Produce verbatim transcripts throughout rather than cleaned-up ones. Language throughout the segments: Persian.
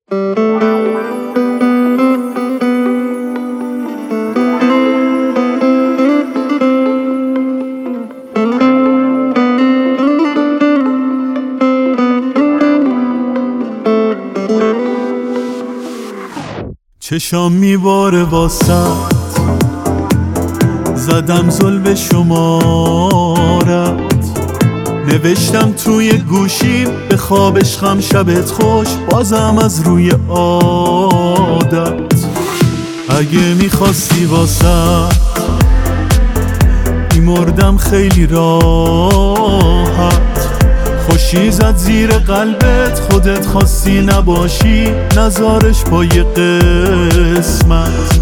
چشام میباره واسط، زدم زل شمارت، نوشتم توی گوشیم به خواب عشقم شبت خوش، بازم از روی عادت. اگه میخواستی واسط میمردم خیلی راحت، خوشی زد زیر قلبت، خودت خواستی نباشی نزارش با یه قسمت.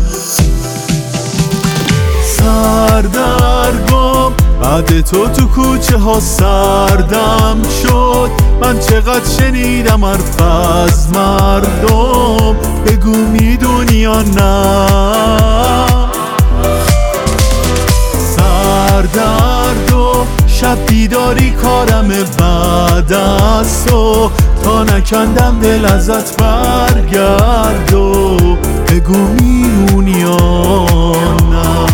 سردرگم بعد تو تو کوچه ها سردم شد، من چقدر شنیدم حرف از مردم، بگو میدونی یا نه؟ سردرد و شب بیداری کارم بعد از تو، تا نکندم دل ازت برگرد و بگو میمونی یا نه؟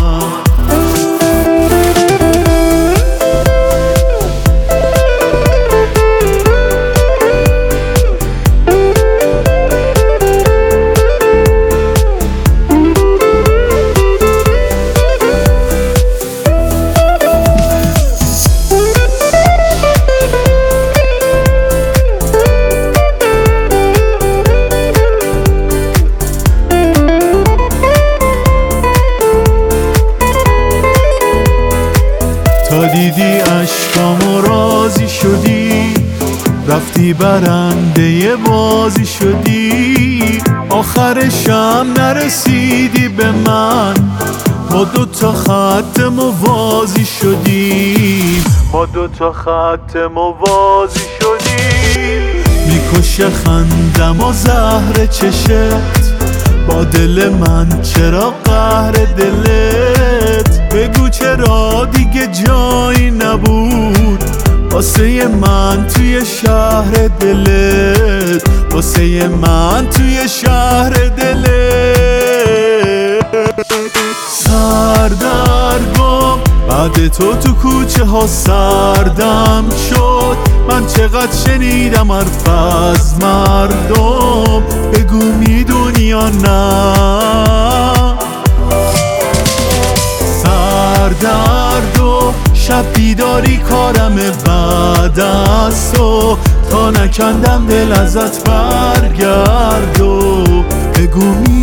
تا دیدی عشقامو راضی شدی، رفتی برنده بازی شدی، آخرشم نرسیدی به من، ما دوتا خط موازی شدیم، ما دوتا خط موازی شدیم. میکشه خندم و زهر چشت، با دل من چرا قهر دلت؟ بگو چرا دیگه جایی نبود واسه من توی شهر دلت، واسه من توی شهر دلت. سردرگم بعد تو تو کوچه ها سردم شد، من چقدر شنیدم حرف از مردم، بگو میدونی یا نه؟ سردرد و شب بیداری کارم بعد از تو، تا نکندم دل ازت برگرد و بگو